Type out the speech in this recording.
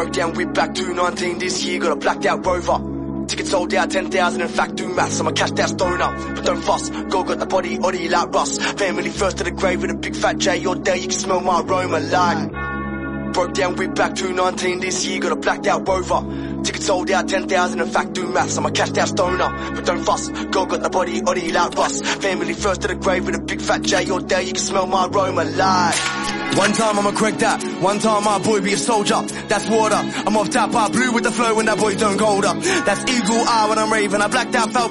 Broke down, we back 219 this year, got a blacked out Rover. Tickets sold out, 10,000, in fact, do maths, I'm a cashed out stoner. But don't fuss, go got the body, oddy like Russ. Family first to the grave with a big fat J, all day you can smell my aroma like. Broke down, we back 219 this year, got a blacked out Rover. Tickets sold out, 10,000, in fact, do maths, I'm a cashed out stoner. But don't fuss, go got the body, oddy like Russ. Family first to the grave with a big fat J, all day you can smell my aroma like. One time I'ma crack that, one time my boy be a soldier. That's water, I'm off tap, I blue with the flow when that boy don't cold up. That's eagle eye when I'm raving, I blacked out, felt